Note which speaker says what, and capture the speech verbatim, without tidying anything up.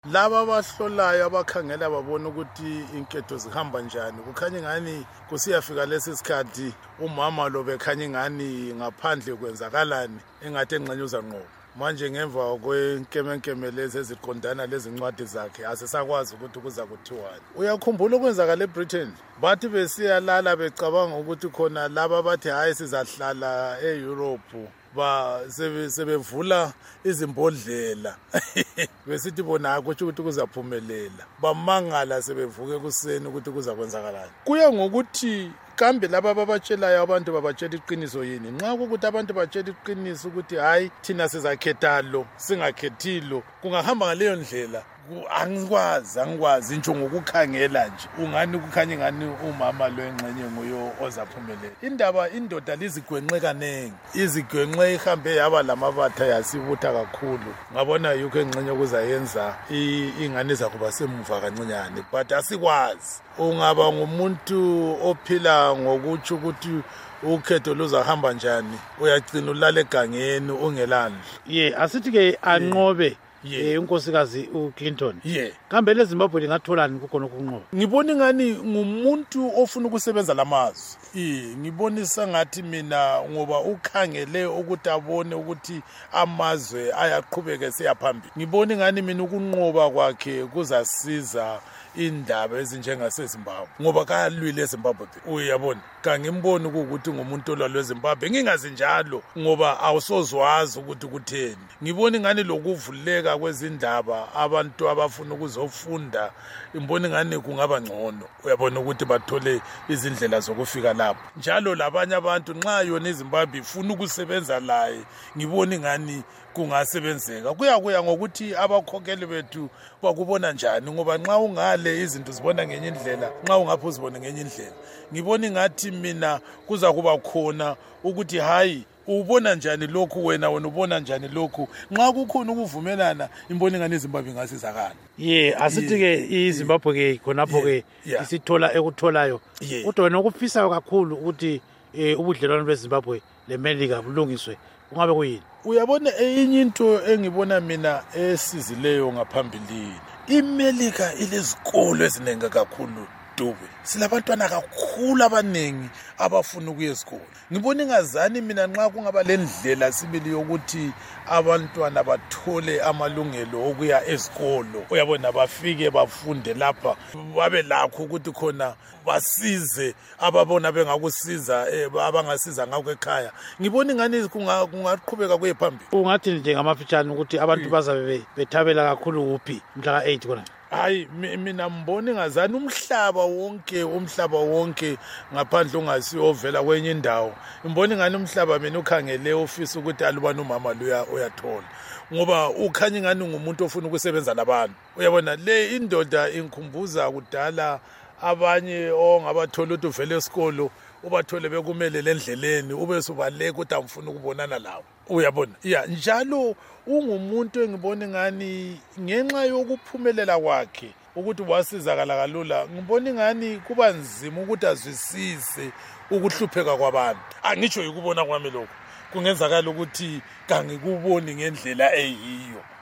Speaker 1: Laba abahlolayo abakhangela babona ukuthi inketho zihamba njani, kukhanya ingani kusiyafika lesi sikhathi umama lo bekhanya ingani ngaphandle kwenzakalani engathi enqanyuza ngqo. Manje ngemva kwenkemenkeme lezi eziqondana lezi ncwadi zakhe asesakwazi ukuthi kuza kuthiwani. Uyakhumbula okwenzakala eBritain? Bathi besiyalala becabanga ukuthi khona laba bathi hayi sizahlala eEurope ba sebe sebevula izimbodlela besithi bona kuthi ukuthi kuzaphumelela, bamangala sebevuke kuseni ukuthi kuza kwenzakalani. Kuya ngokuthi kambe laba ababatshelayo abantu babatshela iqiniso yini. Nxa ukuthi abantu batshela iqiniso ukuthi hayi thina sizakhetha lo singakhethilo, kungahamba ngaleyo ndlela. Angikwazi angikwazi nje ngokukhangela nje ungani kukhanya ngani umama lo engxenye nguyo ozaphumelela. Indaba indoda lizigwenxe kanengi, izigwenxe ihambe yaba lamabatha yasibutha kakhulu. Ngabona yikho engxenye kuzayenza ingane zakuba semuva kancinyane, but asikwazi. Ungaba ngumuntu ophila ngokuthi ukuthi ukhetho luzahamba njani, uyagcina ulala egangeni ungelandlu.
Speaker 2: Ye asithi ke anqobe ye unkosikazi uClinton.
Speaker 1: Ye
Speaker 2: kambe leZimbabwe lingatholani kukhona ukunqoba?
Speaker 1: Ngibona ngani ngumuntu ofuna ukusebenza lamazwi. Eh ngibonisa ngathi mina ngoba ukhangele ukuthi abone ukuthi amazwe ayaqhubeka siyaphambili. Ngibona ngani mina ukunqoba kwakhe kuzasiza indaba ezinjengaseZimbabwe ngoba kalwile eZimbabwe. Uyabona kangimboni ukuthi ngumuntu olwa lweZimbabwe, ngingazi njalo ngoba awusozwazi ukuthi kutheni. Ngibona ngani lokuvuleka kwezindaba abantu abafuna ukuzofunda, imboni ngani kungaba ngcono. Uyabona ukuthi bathole izindlela zokufika lapho. Njalo labanye abantu nxa yona iZimbabwe ifuna ukusebenza laye, ngibona ngani kungasebenzeka. Kuya kuya ngokuthi abakhokheli bethu bakubona njani, ngoba nxa ungale izinto zibona ngenye indlela, nxa ungapho uzibona ngenye indlela. Ngibona ngathi mina kuza kuba khona ukuthi hayi ubona njani lokhu wena wena ubona njani lokhu. Nxa kukhona ukuvumelana imboni ngani iZimbabwe ingasizakala.
Speaker 2: Ye asithi ke iZimbabwe ke khonapho ke isithola ekutholayo. Kodwa wena ukufisayo kakhulu ukuthi ubudlelwano beZimbabwe leMelika bulungiswe ungabe kuyini?
Speaker 1: Uyabona enye into engibona mina esizileyo ngaphambilini, iMelika ilezikolo ezinengi kakhulu Dube. Silabantwana kakhulu abanengi abafuna ukuya esikole. Ngibona ingazani mina nxa kungaba lendlela sibili yokuthi abantwana bathole amalungelo okuya esikolo, uyabona bafike bafunde lapha, babe lakho ukuthi khona basize ababona bengakusiza abangasiza ngakho ekhaya. Ngibona ingani kungaqhubeka kuye phambili.
Speaker 2: Ungathi nje ngamafitshane ukuthi abantu bazabe bethabela kakhulu uphi mhla ka eight kona?
Speaker 1: Hayi mina mbona ngazani umhlaba wonke umhlaba wonke ngaphandle ungasiyo ovela kwenye indawo. Imbona ngani umhlaba mina ukhangele ofisa ukuthi alubani umama lo uyathola, ngoba ukhanya ngani ngumuntu ofuna ukusebenza labantu. Uyabona le indoda inkhumbuza kudala abanye ongabathola ukuthi uvele esikolo ubathole bekumele lendleleni ube subaleka ukuthi amfuna ukubonana lawo. Uyabona ya njalo ungumuntu engibona ngani ngenxa yokuphumelela kwakhe ukuthi wasizakala kalula. Ngibona ngani kuba nzima ukuthi azwisise ukuhlupheka kwabantu. Angitsho yikubona kwami lokho kungenzakala ukuthi kangikuboni ngendlela eyiyo.